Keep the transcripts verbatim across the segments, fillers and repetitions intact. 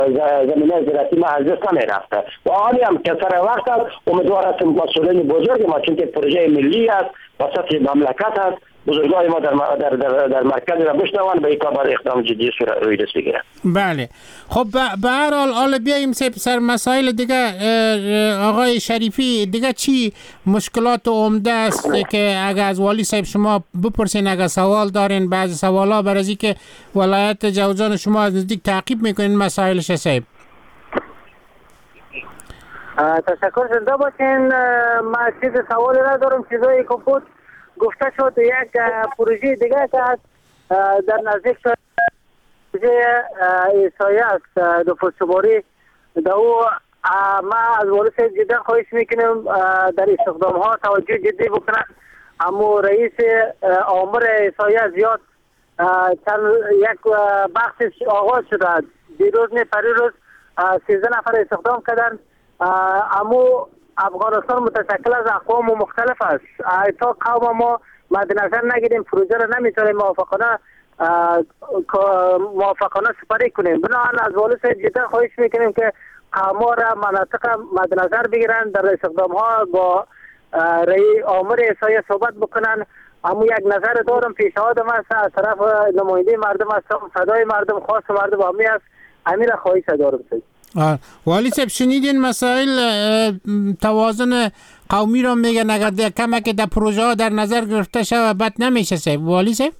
زمینه زراعتی ما از دست نمیرفته و حالی هم که سر وقت است امیدوار هستم مسئولین بزرگ ما چون که پروژه ملی است وسط مملکت است بزرگای ما در در در, در مرکز را بشنوان به این کار اقدام جدی روی دست بگیرن. بله خب به هر حال حالا بیایم سر مسائل دیگه. آقای شریفی دیگه چی مشکلات عمده است که اگر از والی صاحب شما بپرسین اگر سوال دارین بعضی سوالا بر از اینکه ولایت جوزجان شما از نزدیک تعقیب میکنین مسائلش صاحب. تشکر زنده باشین. من چیز سوالی ندارم چیزایی که بود گفته شد. یک پروژه دیگه که است در نزدیک شد پروژه ایسایه است نفوذ شماری در او ما از والی صاحب جدا خواهش میکنیم در استخدام ها توجه جدی بکنن. اما رئیس آمر ایسایه زیاد چند یک بخشش آغاز شده دیروز نه پریروز سیزده نفر استخدام کردن. اما افغانستان متشکل از اقوام مختلف است. تا قوم ما مد نظر نگیریم پروژه را نمیتونیم موافقانه موافقانه سپری کنیم. بنابراین از والی صاحب جدا خواهش میکنیم که قوم را مناطق مد نظر بگیرن در استخدام ها با رئیس آمر ایسایه صحبت بکنن. اما یک نظر دارم پیشنهادم است از طرف نماینده مردم است صدای مردم خاص مردم همی است همین را خواهش دارم. والی صاحب شنیدین مسائل توازن قومی رو میگن اگر کمک در پروژه ها در نظر گرفته شود بد نمیشه صاحب. والی صاحب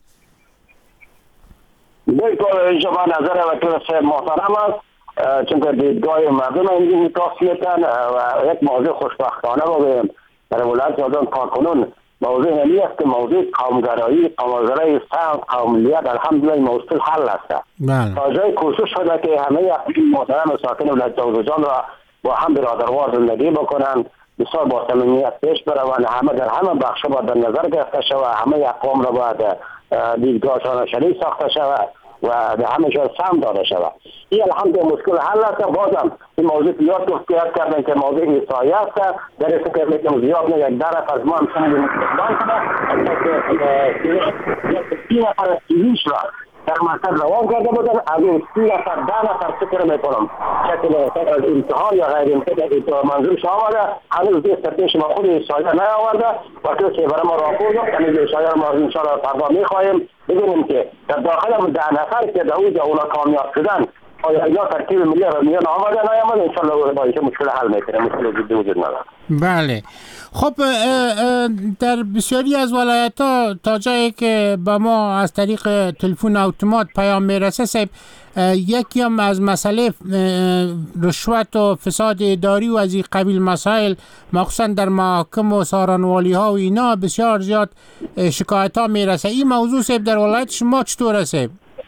بالکل اینجا نظر وکیل صاحب محترم است چون که دیدگاه مردم اینجا توصیتن و یک موضوع خوشبختانه بگویم در ولایت جوزجان کارکنان موضوع همی است که موضوع قومگرایی قومگرایی سن قومیت الحمدلله موضوع حل است. تا جای کوشش شده که همه محترم ساکن ولایت جوزجان را با هم برادروار زندگی بکنند بسیار با صمیمیت پیش بروند همه در همه بخش باید در نظر گرفته شود همه اقوام را باید دیدگاهشان شریک ساخته شود و در همه جای سهم داده شود. این الحمدلله مشکل حل است. بازم این موضوع یاد گفتیت کردن که موضوع ایسایه است در این فکر میکنم زیاد نه یک درف از ما هم سمیم استقدام کنه سی نفر سیویش را در مرکز روان کرده بودن از این سی نفر ده نفر فکر میکنم شکل از امتحان یا غیر امتحان منظورش آمده هنوز دیست پیش ما خود ایسایه نیاورده و که برای ما راپور داد هنوز ایسایه ما انشاءالله فردا میخواهیم ببینیم که در داخل ده نفر که در اوجا اونا کامیاب شدن آیا اینا ترکیب ملی را میان آمده نیامده انشاءالله با اینکه مشکل حل میکنه مشکل جدی وجود نداره. بله خب در بسیاری از ولایت ها تا جایی که به ما از طریق تلفن اتومات پیام میرسه صاحب یکی هم از مسئله رشوت و فساد اداری و از این قبیل مسائل مخصوصا در محاکم و سارنوالی ها و اینا بسیار زیاد شکایت ها میرسه. این موضوع صاحب در ولایت شما چطوره صاحب؟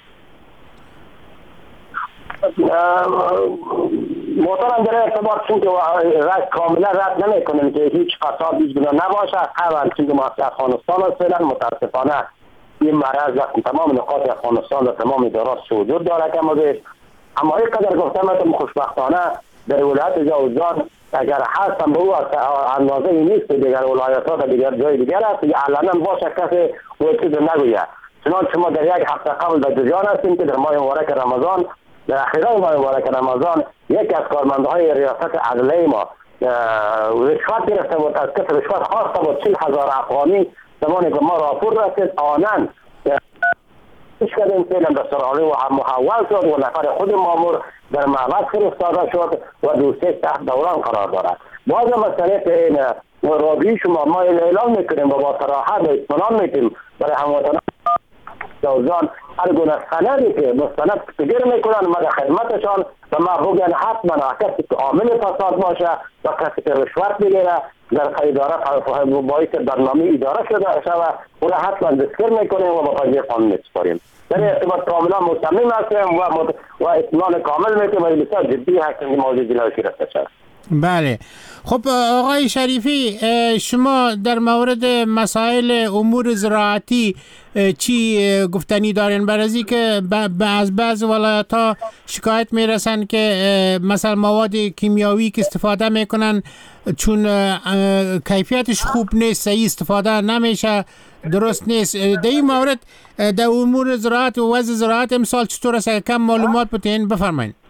محترم در ارتباط چون که رد کاملا رد نمی کنیم که هیچ فساد هیچ گونه نباشه. اول چون که ما افغانستان هستیم متاسفانه این مرض وقتی تمام نقاط افغانستان و تمام ادارات وجود داره که مزید اما یک قدر گفتم خوشبختانه در ولایت جوزجان اگر هستم به او اندازه این نیست دیگر ولایت ها و دیگر جای دیگر است یا علنا باشه کسی او چیز نگوید. چنانچه ما در یک هفته قبل در جوزجان هستیم که در ماه مبارک رمضان در اخیرای ماه مبارک رمضان یک از کارمندهای ریاست عدلیه ما رشوت گرفته بود از کسی رشوت خواسته بود چهل هزار افغانی زمانی که ما راپور رسید آنن پیش کردیم فعلا به سراحالی و محول شد و نفر خود مامور در معبد فرستاده شد و دوسته تحت دوران قرار دارد. باز مسئله این رابطه شما ما اعلام میکنیم و با صراحت و اطمینان میکنیم برای هموطنان جوزجان هر گونه سندی که مستند فکر میکنن ما در خدمتشان و ما بگن حتما کسی که عامل فساد باشه و کسی که رشوت بگیره در اداره باعث برنامه اداره شده شود او را حتما ذکر میکنیم و با قضیه قانون میسپاریم. در ارتباط کاملا مصمم هستیم و و اطمینان کامل میکنیم و بسیار جدی هستیم که موضوع جلوی گرفته شود. بله خب آقای شریفی شما در مورد مسائل امور زراعتی چی گفتنی دارین؟ برای که از بعض ولایت ها شکایت میرسن که مثلا مواد کیمیاوی که استفاده میکنن چون کیفیتش خوب نیست صحیح استفاده نمیشه درست نیست. در این مورد در امور زراعت و وضع زراعت امسال چطور است؟ کم معلومات بتین بفرمایید.